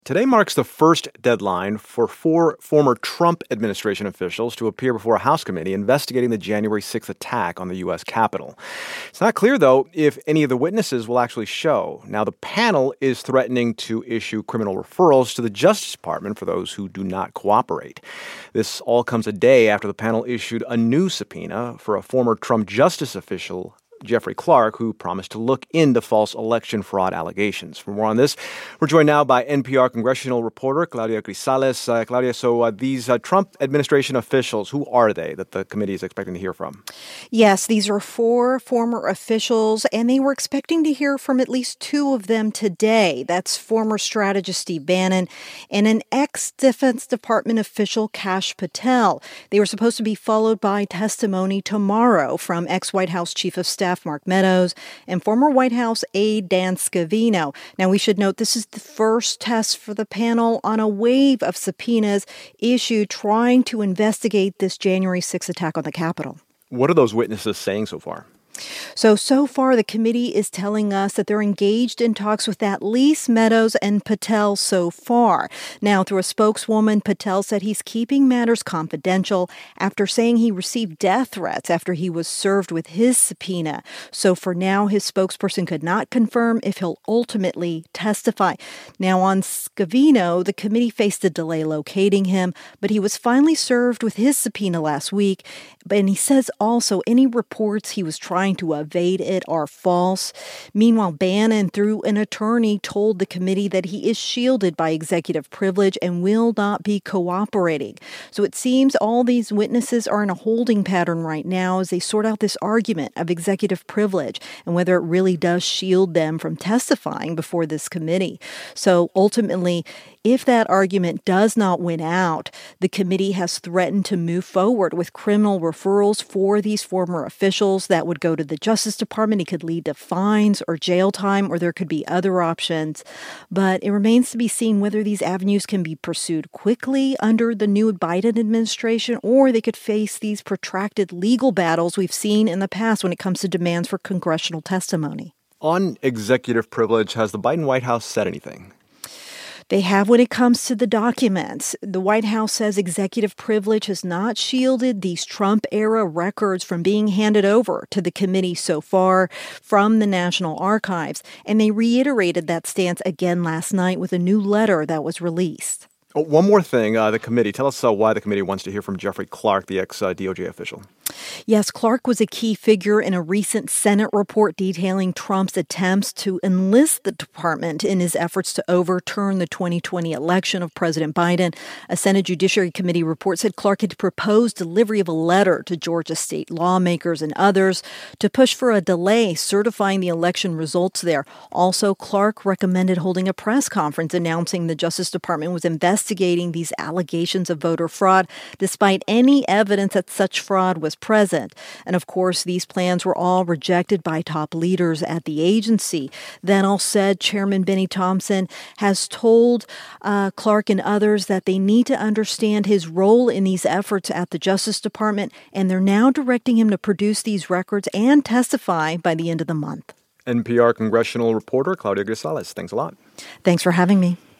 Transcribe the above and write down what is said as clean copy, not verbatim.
Today marks the first deadline for 4 former Trump administration officials to appear before a House committee investigating the January 6th attack on the U.S. Capitol. It's not clear, though, if any of the witnesses will actually show. Now, the panel is threatening to issue criminal referrals to the Justice Department for those who do not cooperate. This all comes a day after the panel issued a new subpoena for a former Trump justice official, Jeffrey Clark, who promised to look into false election fraud allegations. For more on this, we're joined now by NPR congressional reporter Claudia Grisales. Claudia, so these Trump administration officials, who are they that the committee is expecting to hear from? Yes, these are 4 former officials, and they were expecting to hear from at least 2 of them today. That's former strategist Steve Bannon and an ex-Defense Department official, Kash Patel. They were supposed to be followed by testimony tomorrow from ex-White House Chief of Staff Mark Meadows and former White House aide Dan Scavino. Now, we should note this is the first test for the panel on a wave of subpoenas issued trying to investigate this January 6th attack on the Capitol. What are those witnesses saying so far? So far, the committee is telling us that they're engaged in talks with at least Meadows and Patel so far. Now, through a spokeswoman, Patel said he's keeping matters confidential after saying he received death threats after he was served with his subpoena. So for now, his spokesperson could not confirm if he'll ultimately testify. Now, on Scavino, the committee faced a delay locating him, but he was finally served with his subpoena last week. And he says also any reports he was trying to evade it are false. Meanwhile, Bannon, through an attorney, told the committee that he is shielded by executive privilege and will not be cooperating. So it seems all these witnesses are in a holding pattern right now as they sort out this argument of executive privilege and whether it really does shield them from testifying before this committee. So ultimately, if that argument does not win out, the committee has threatened to move forward with criminal referrals for these former officials that would go to the Justice Department. It could lead to fines or jail time, or there could be other options. But it remains to be seen whether these avenues can be pursued quickly under the new Biden administration, or they could face these protracted legal battles we've seen in the past when it comes to demands for congressional testimony. On executive privilege, has the Biden White House said anything? They have when it comes to the documents. The White House says executive privilege has not shielded these Trump-era records from being handed over to the committee so far from the National Archives. And they reiterated that stance again last night with a new letter that was released. Oh, one more thing, the committee. Tell us why the committee wants to hear from Jeffrey Clark, the ex-DOJ official. Yes, Clark was a key figure in a recent Senate report detailing Trump's attempts to enlist the department in his efforts to overturn the 2020 election of President Biden. A Senate Judiciary Committee report said Clark had proposed delivery of a letter to Georgia state lawmakers and others to push for a delay certifying the election results there. Also, Clark recommended holding a press conference announcing the Justice Department was investigating these allegations of voter fraud, despite any evidence that such fraud was present. And of course, these plans were all rejected by top leaders at the agency. That all said, Chairman Benny Thompson has told Clark and others that they need to understand his role in these efforts at the Justice Department, and they're now directing him to produce these records and testify by the end of the month. NPR congressional reporter Claudia Grisales, thanks a lot. Thanks for having me.